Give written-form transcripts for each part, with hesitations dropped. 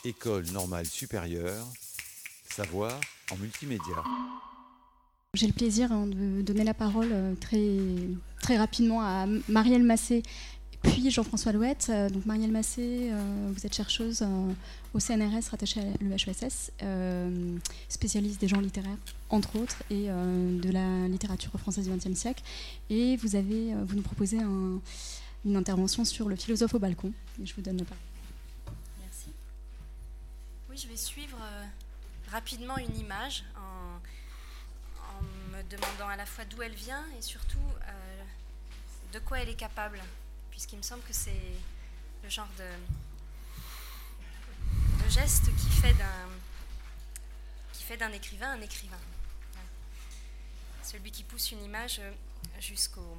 École normale supérieure, savoir en multimédia. J'ai le plaisir de donner la parole très rapidement à Marielle Massé, puis Jean-François Louette. Donc Marielle Massé, vous êtes chercheuse au CNRS rattachée à l'EHESS, spécialiste des genres littéraires, entre autres, et de la littérature française du XXe siècle. Et vous nous proposez une intervention sur le philosophe au balcon. Et je vous donne la parole. Merci. Oui, je vais suivre rapidement une image en me demandant à la fois d'où elle vient et surtout de quoi elle est capable, puisqu'il me semble que c'est le genre de geste qui fait d'un écrivain un écrivain. Celui qui pousse une image jusqu'au...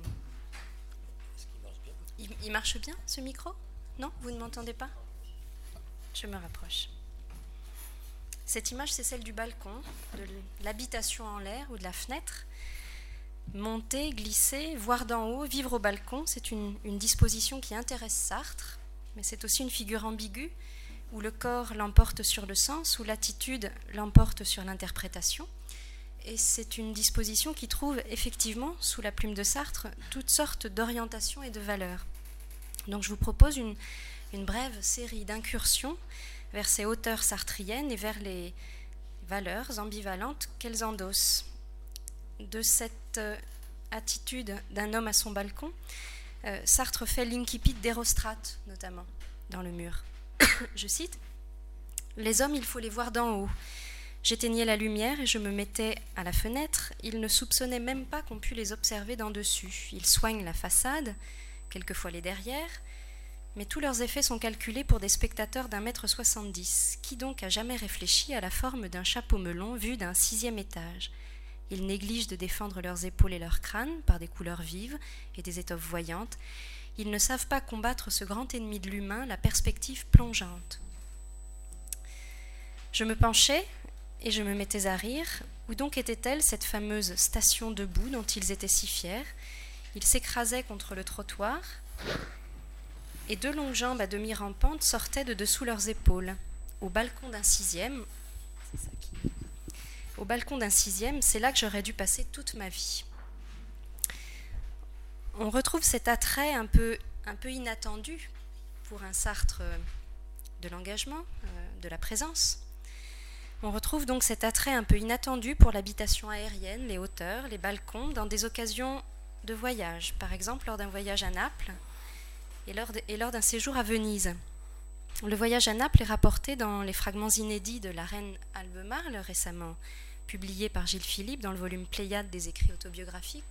Il marche bien ce micro ? Non ? Vous ne m'entendez pas ? Je me rapproche. Cette image, c'est celle du balcon, de l'habitation en l'air ou de la fenêtre. Monter, glisser, voir d'en haut, vivre au balcon, c'est une disposition qui intéresse Sartre, mais c'est aussi une figure ambiguë, où le corps l'emporte sur le sens, où l'attitude l'emporte sur l'interprétation. Et c'est une disposition qui trouve effectivement, sous la plume de Sartre, toutes sortes d'orientations et de valeurs. Donc je vous propose une brève série d'incursions vers ces hauteurs sartriennes et vers les valeurs ambivalentes qu'elles endossent. De cette attitude d'un homme à son balcon, Sartre fait l'incipit d'Hérostrate, notamment, dans Le Mur. Je cite : « Les hommes, il faut les voir d'en haut. J'éteignais la lumière et je me mettais à la fenêtre. Ils ne soupçonnaient même pas qu'on pût les observer d'en dessus. Ils soignent la façade, quelquefois les derrières, mais tous leurs effets sont calculés pour des spectateurs d'1,70 m. Qui donc a jamais réfléchi à la forme d'un chapeau melon vu d'un 6e étage ? Ils négligent de défendre leurs épaules et leurs crânes par des couleurs vives et des étoffes voyantes. Ils ne savent pas combattre ce grand ennemi de l'humain, la perspective plongeante. Je me penchais et je me mettais à rire. Où donc était-elle, cette fameuse station debout dont ils étaient si fiers ? Ils s'écrasaient contre le trottoir et deux longues jambes à demi rampantes sortaient de dessous leurs épaules. Au balcon d'un 6e, c'est là que j'aurais dû passer toute ma vie. On retrouve cet attrait un peu inattendu pour un Sartre de l'engagement, de la présence. On retrouve donc cet attrait un peu inattendu pour l'habitation aérienne, les hauteurs, les balcons, dans des occasions de voyage, par exemple lors d'un voyage à Naples et lors d'un séjour à Venise. Le voyage à Naples est rapporté dans les fragments inédits de La Reine Albemarle, récemment publié par Gilles Philippe dans le volume Pléiade des écrits autobiographiques.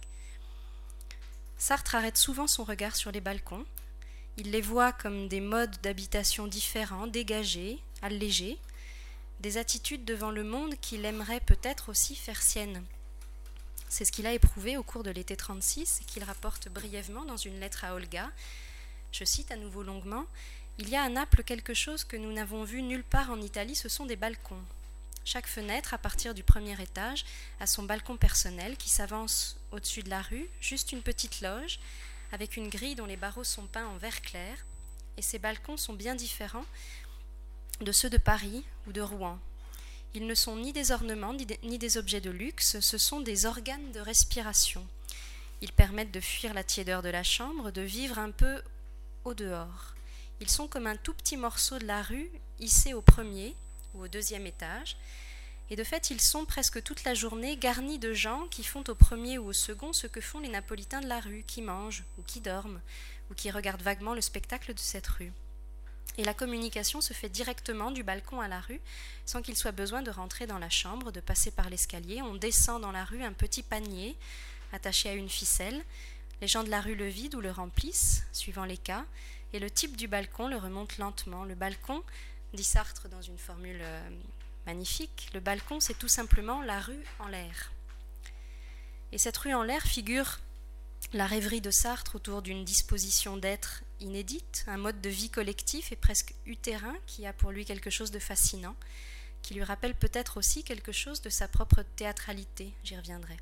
Sartre arrête souvent son regard sur les balcons. Il les voit comme des modes d'habitation différents, dégagés, allégés, des attitudes devant le monde qu'il aimerait peut-être aussi faire sienne. C'est ce qu'il a éprouvé au cours de l'été 36 et qu'il rapporte brièvement dans une lettre à Olga. Je cite à nouveau longuement : « Il y a à Naples quelque chose que nous n'avons vu nulle part en Italie, ce sont des balcons. Chaque fenêtre, à partir du 1er étage, a son balcon personnel qui s'avance au-dessus de la rue, juste une petite loge, avec une grille dont les barreaux sont peints en vert clair, et ces balcons sont bien différents de ceux de Paris ou de Rouen. Ils ne sont ni des ornements ni des objets de luxe, ce sont des organes de respiration. Ils permettent de fuir la tiédeur de la chambre, de vivre un peu au dehors. Ils sont comme un tout petit morceau de la rue, hissé au 1er ou au 2e étage, et de fait ils sont presque toute la journée garnis de gens qui font au 1er ou au 2nd ce que font les Napolitains de la rue, qui mangent ou qui dorment, ou qui regardent vaguement le spectacle de cette rue. Et la communication se fait directement du balcon à la rue, sans qu'il soit besoin de rentrer dans la chambre, de passer par l'escalier. On descend dans la rue un petit panier attaché à une ficelle. Les gens de la rue le vident ou le remplissent, suivant les cas, et le type du balcon le remonte lentement. Le balcon, dit Sartre dans une formule magnifique, le balcon c'est tout simplement la rue en l'air. Et cette rue en l'air figure la rêverie de Sartre autour d'une disposition d'être inédite, un mode de vie collectif et presque utérin qui a pour lui quelque chose de fascinant, qui lui rappelle peut-être aussi quelque chose de sa propre théâtralité, j'y reviendrai.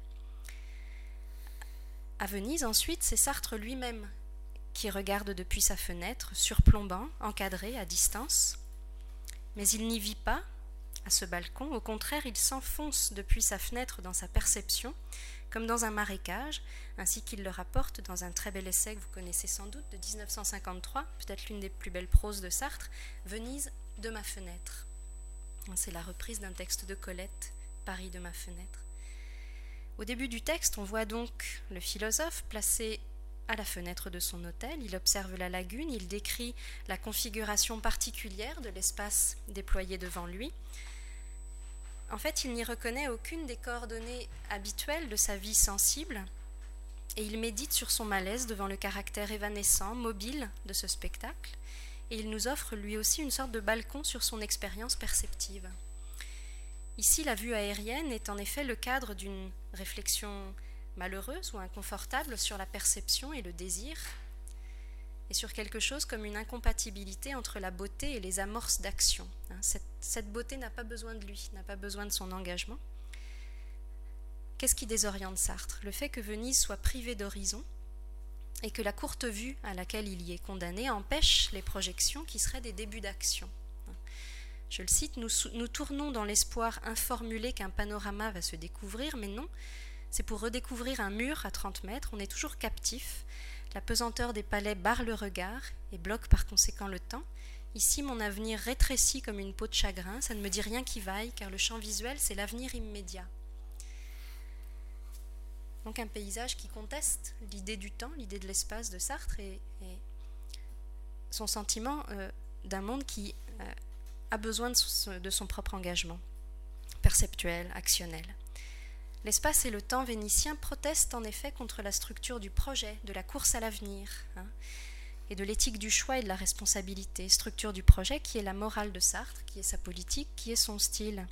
À Venise, ensuite, c'est Sartre lui-même qui regarde depuis sa fenêtre, surplombant, encadré, à distance. Mais il n'y vit pas, à ce balcon. Au contraire, il s'enfonce depuis sa fenêtre dans sa perception, comme dans un marécage, ainsi qu'il le rapporte dans un très bel essai que vous connaissez sans doute, de 1953, peut-être l'une des plus belles proses de Sartre, « Venise de ma fenêtre ». C'est la reprise d'un texte de Colette, « Paris de ma fenêtre ». Au début du texte, on voit donc le philosophe placé à la fenêtre de son hôtel. Il observe la lagune, il décrit la configuration particulière de l'espace déployé devant lui. En fait, il n'y reconnaît aucune des coordonnées habituelles de sa vie sensible et il médite sur son malaise devant le caractère évanescent, mobile de ce spectacle, et il nous offre lui aussi une sorte de balcon sur son expérience perceptive. Ici, la vue aérienne est en effet le cadre d'une réflexion malheureuse ou inconfortable sur la perception et le désir, et sur quelque chose comme une incompatibilité entre la beauté et les amorces d'action. Cette beauté n'a pas besoin de lui, n'a pas besoin de son engagement. Qu'est-ce qui désoriente Sartre? Le fait que Venise soit privée d'horizon et que la courte vue à laquelle il y est condamné empêche les projections qui seraient des débuts d'action. Je le cite, nous tournons dans l'espoir informulé qu'un panorama va se découvrir, mais non, c'est pour redécouvrir un mur à 30 mètres, on est toujours captif. La pesanteur des palais barre le regard et bloque par conséquent le temps. Ici, mon avenir rétrécit comme une peau de chagrin, ça ne me dit rien qui vaille, car le champ visuel, c'est l'avenir immédiat. Donc un paysage qui conteste l'idée du temps, l'idée de l'espace de Sartre et son sentiment d'un monde qui a besoin de son propre engagement, perceptuel, actionnel. L'espace et le temps vénitien protestent en effet contre la structure du projet, de la course à l'avenir, et de l'éthique du choix et de la responsabilité. Structure du projet qui est la morale de Sartre, qui est sa politique, qui est son style.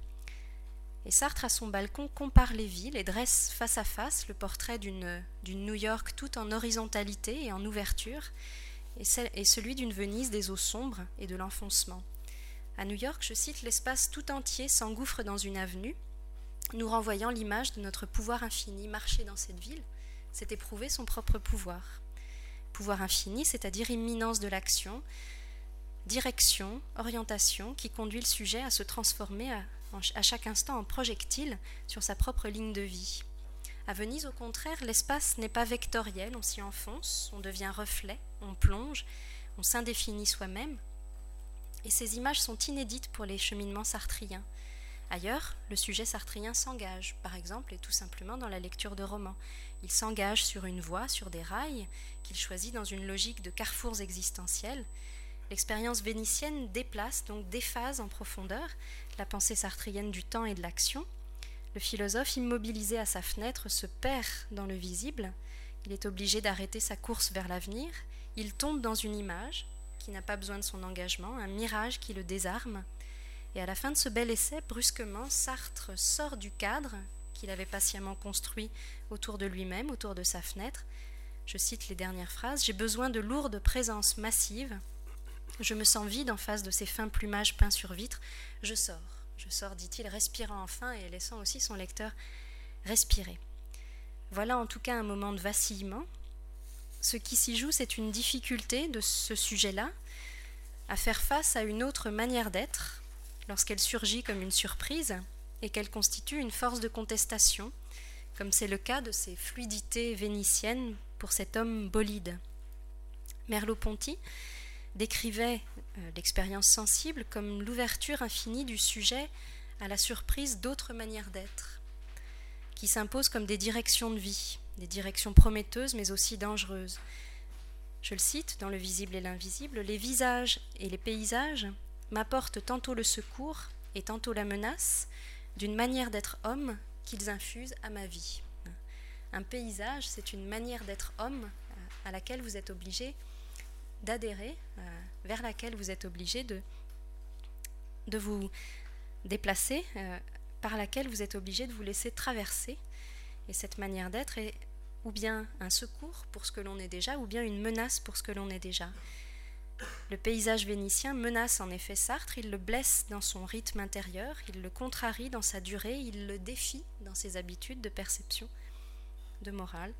Et Sartre, à son balcon, compare les villes et dresse face à face le portrait d'une New York toute en horizontalité et en ouverture, et celui d'une Venise des eaux sombres et de l'enfoncement. À New York, je cite, l'espace tout entier s'engouffre dans une avenue, nous renvoyant l'image de notre pouvoir infini. Marcher dans cette ville, c'est éprouver son propre pouvoir. Pouvoir infini, c'est-à-dire imminence de l'action, direction, orientation, qui conduit le sujet à se transformer à chaque instant en projectile sur sa propre ligne de vie. À Venise, au contraire, l'espace n'est pas vectoriel, on s'y enfonce, on devient reflet, on plonge, on s'indéfinit soi-même, et ces images sont inédites pour les cheminements sartriens. Ailleurs, le sujet sartrien s'engage, par exemple, et tout simplement dans la lecture de romans. Il s'engage sur une voie, sur des rails, qu'il choisit dans une logique de carrefours existentiels. L'expérience vénitienne déplace, donc déphase en profondeur, la pensée sartrienne du temps et de l'action. Le philosophe, immobilisé à sa fenêtre, se perd dans le visible. Il est obligé d'arrêter sa course vers l'avenir. Il tombe dans une image qui n'a pas besoin de son engagement, un mirage qui le désarme. Et à la fin de ce bel essai, brusquement, Sartre sort du cadre qu'il avait patiemment construit autour de lui-même, autour de sa fenêtre. Je cite les dernières phrases. « J'ai besoin de lourdes présences massives. Je me sens vide en face de ces fins plumages peints sur vitre. Je sors, dit-il, respirant enfin et laissant aussi son lecteur respirer. » Voilà en tout cas un moment de vacillement. Ce qui s'y joue, c'est une difficulté de ce sujet-là à faire face à une autre manière d'être, lorsqu'elle surgit comme une surprise et qu'elle constitue une force de contestation, comme c'est le cas de ces fluidités vénitiennes pour cet homme bolide. Merleau-Ponty décrivait l'expérience sensible comme l'ouverture infinie du sujet à la surprise d'autres manières d'être, qui s'imposent comme des directions de vie, des directions prometteuses mais aussi dangereuses. Je le cite dans Le visible et l'invisible, « Les visages et les paysages m'apportent tantôt le secours et tantôt la menace d'une manière d'être homme qu'ils infusent à ma vie. » Un paysage, c'est une manière d'être homme à laquelle vous êtes obligé d'adhérer, vers laquelle vous êtes obligé de vous déplacer, par laquelle vous êtes obligé de vous laisser traverser. Et cette manière d'être est ou bien un secours pour ce que l'on est déjà, ou bien une menace pour ce que l'on est déjà. Le paysage vénitien menace en effet Sartre, il le blesse dans son rythme intérieur, il le contrarie dans sa durée, il le défie dans ses habitudes de perception, de morale.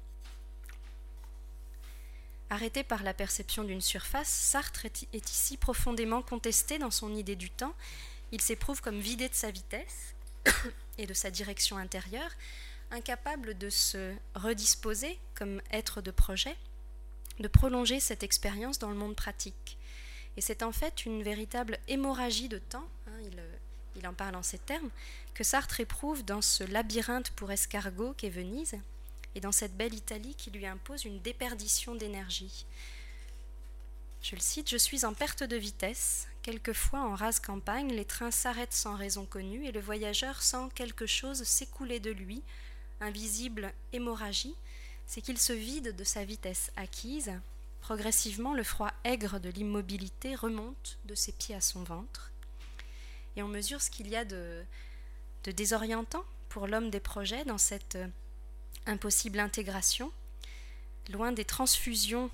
Arrêté par la perception d'une surface, Sartre est ici profondément contesté dans son idée du temps, il s'éprouve comme vidé de sa vitesse et de sa direction intérieure, incapable de se redisposer comme être de projet, de prolonger cette expérience dans le monde pratique. Et c'est en fait une véritable hémorragie de temps, il en parle en ces termes, que Sartre éprouve dans ce labyrinthe pour escargot qu'est Venise, et dans cette belle Italie qui lui impose une déperdition d'énergie. Je le cite, « Je suis en perte de vitesse. Quelquefois, en rase campagne, les trains s'arrêtent sans raison connue et le voyageur sent quelque chose s'écouler de lui, invisible hémorragie, c'est qu'il se vide de sa vitesse acquise. Progressivement, le froid aigre de l'immobilité remonte de ses pieds à son ventre. Et on mesure ce qu'il y a de désorientant pour l'homme des projets dans cette impossible intégration, loin des transfusions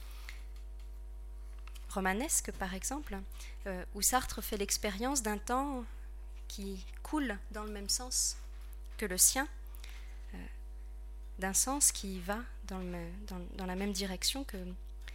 romanesques par exemple, où Sartre fait l'expérience d'un temps qui coule dans le même sens que le sien, d'un sens qui va dans la même direction que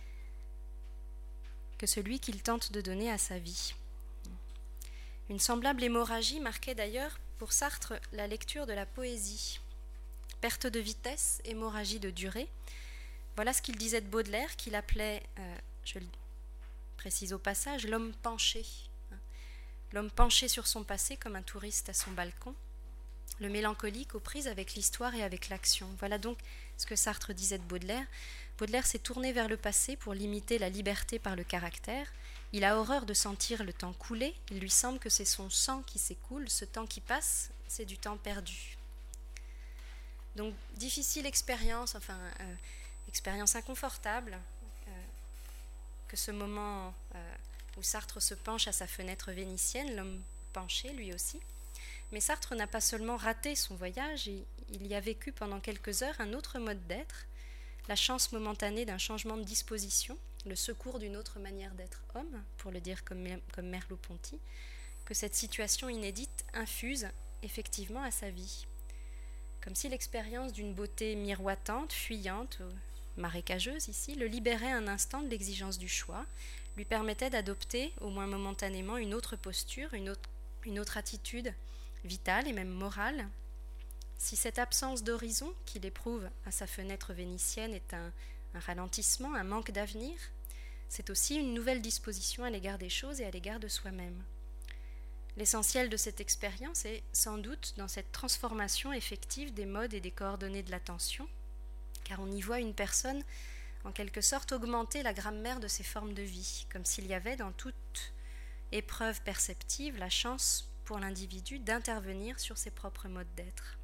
celui qu'il tente de donner à sa vie. Une semblable hémorragie marquait d'ailleurs pour Sartre la lecture de la poésie. Perte de vitesse, hémorragie de durée. Voilà ce qu'il disait de Baudelaire, qu'il appelait, je le précise au passage, l'homme penché. L'homme penché sur son passé comme un touriste à son balcon. Le mélancolique aux prises avec l'histoire et avec l'action. Voilà donc ce que Sartre disait de Baudelaire. Baudelaire s'est tourné vers le passé pour limiter la liberté par le caractère. Il a horreur de sentir le temps couler. Il lui semble que c'est son sang qui s'écoule. Ce temps qui passe, c'est du temps perdu. Donc, difficile expérience, expérience inconfortable, que ce moment où Sartre se penche à sa fenêtre vénitienne, l'homme penché lui aussi. Mais Sartre n'a pas seulement raté son voyage, il y a vécu pendant quelques heures un autre mode d'être, la chance momentanée d'un changement de disposition, le secours d'une autre manière d'être homme, pour le dire comme Merleau-Ponty, que cette situation inédite infuse effectivement à sa vie. Comme si l'expérience d'une beauté miroitante, fuyante, marécageuse ici, le libérait un instant de l'exigence du choix, lui permettait d'adopter, au moins momentanément, une autre posture, une autre attitude vitale et même morale. Si cette absence d'horizon qu'il éprouve à sa fenêtre vénitienne est un ralentissement, un manque d'avenir, c'est aussi une nouvelle disposition à l'égard des choses et à l'égard de soi-même. L'essentiel de cette expérience est sans doute dans cette transformation effective des modes et des coordonnées de l'attention, car on y voit une personne en quelque sorte augmenter la grammaire de ses formes de vie, comme s'il y avait dans toute épreuve perceptive la chance pour l'individu d'intervenir sur ses propres modes d'être.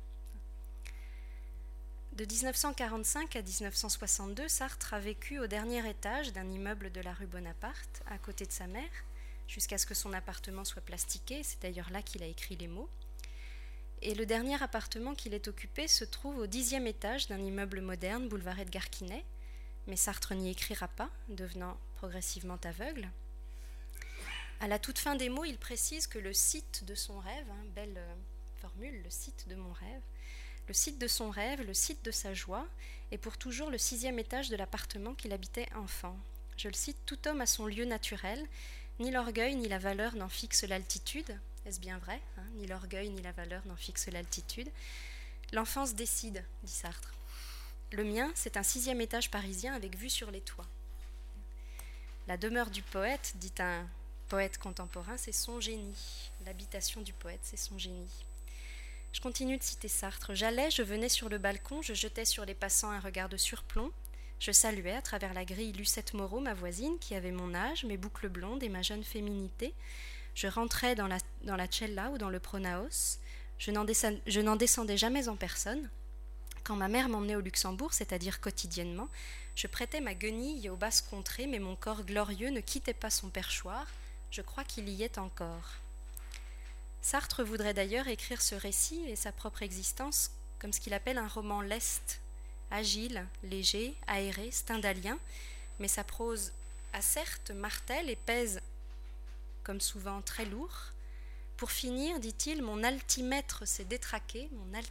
De 1945 à 1962, Sartre a vécu au dernier étage d'un immeuble de la rue Bonaparte, à côté de sa mère, jusqu'à ce que son appartement soit plastiqué, c'est d'ailleurs là qu'il a écrit les mots. Et le dernier appartement qu'il ait occupé se trouve au 10e étage d'un immeuble moderne, boulevard Edgar Quinet, mais Sartre n'y écrira pas, devenant progressivement aveugle. À la toute fin des mots, il précise que le site de son rêve, belle formule, le site de mon rêve, le site de son rêve, le site de sa joie, est pour toujours le 6e étage de l'appartement qu'il habitait enfant. Je le cite, « Tout homme a son lieu naturel, ni l'orgueil ni la valeur n'en fixent l'altitude. » Est-ce bien vrai, Ni l'orgueil ni la valeur n'en fixent l'altitude. L'enfance décide, dit Sartre. Le mien, c'est un 6e étage parisien avec vue sur les toits. La demeure du poète, dit un poète contemporain, c'est son génie. L'habitation du poète, c'est son génie. Je continue de citer Sartre. J'allais, je venais sur le balcon, je jetais sur les passants un regard de surplomb. Je saluais à travers la grille Lucette Moreau, ma voisine, qui avait mon âge, mes boucles blondes et ma jeune féminité. Je rentrais dans la cella ou dans le pronaos. Je n'en descendais jamais en personne. Quand ma mère m'emmenait au Luxembourg, c'est-à-dire quotidiennement, je prêtais ma guenille aux basses contrées, mais mon corps glorieux ne quittait pas son perchoir. Je crois qu'il y est encore. Sartre voudrait d'ailleurs écrire ce récit et sa propre existence comme ce qu'il appelle un roman leste, agile, léger, aéré, stendhalien, mais sa prose asserte, martèle et pèse, comme souvent, très lourd. Pour finir, dit-il, mon altimètre s'est détraqué,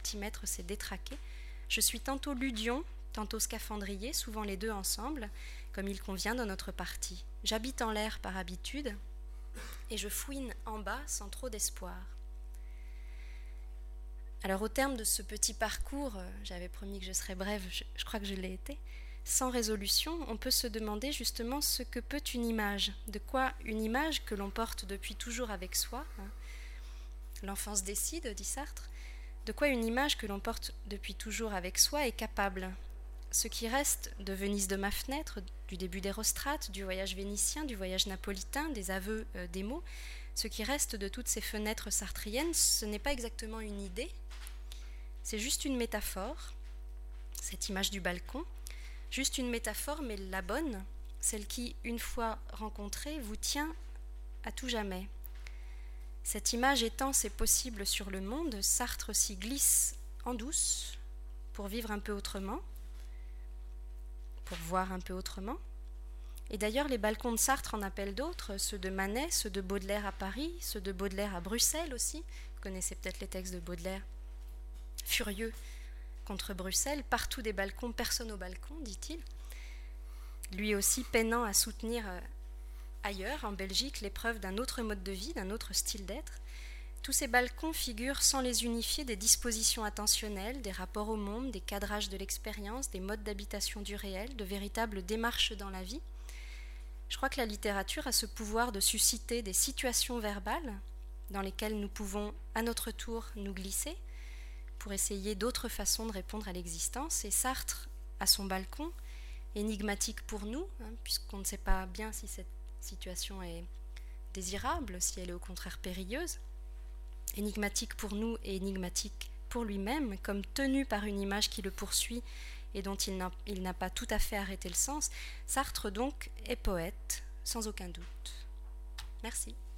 je suis tantôt Ludion, tantôt scaphandrier, souvent les deux ensemble, comme il convient dans notre partie. J'habite en l'air par habitude, et je fouine en bas sans trop d'espoir. Alors au terme de ce petit parcours, j'avais promis que je serais brève, je crois que je l'ai été, sans résolution, on peut se demander justement ce que peut une image, de quoi une image que l'on porte depuis toujours avec soi, hein. L'enfance décide, dit Sartre, de quoi une image que l'on porte depuis toujours avec soi est capable. Ce qui reste de Venise de ma fenêtre, du début d'Hérostrate, du voyage vénitien, du voyage napolitain, des aveux des mots, ce qui reste de toutes ces fenêtres sartriennes, ce n'est pas exactement une idée, c'est juste une métaphore, cette image du balcon, juste une métaphore, mais la bonne, celle qui, une fois rencontrée, vous tient à tout jamais. Cette image étend ses possibles sur le monde, Sartre s'y glisse en douce pour vivre un peu autrement, pour voir un peu autrement. Et d'ailleurs, les balcons de Sartre en appellent d'autres, ceux de Manet, ceux de Baudelaire à Paris, ceux de Baudelaire à Bruxelles aussi. Vous connaissez peut-être les textes de Baudelaire. Furieux contre Bruxelles, partout des balcons, personne au balcon, dit-il. Lui aussi peinant à soutenir ailleurs, en Belgique, l'épreuve d'un autre mode de vie, d'un autre style d'être. Tous ces balcons figurent, sans les unifier, des dispositions attentionnelles, des rapports au monde, des cadrages de l'expérience, des modes d'habitation du réel, de véritables démarches dans la vie. Je crois que la littérature a ce pouvoir de susciter des situations verbales dans lesquelles nous pouvons, à notre tour, nous glisser pour essayer d'autres façons de répondre à l'existence. Et Sartre, à son balcon, énigmatique pour nous, puisqu'on ne sait pas bien si cette situation est désirable, si elle est au contraire périlleuse, énigmatique pour nous et énigmatique pour lui-même, comme tenu par une image qui le poursuit et dont il n'a pas tout à fait arrêté le sens, Sartre donc est poète, sans aucun doute. Merci.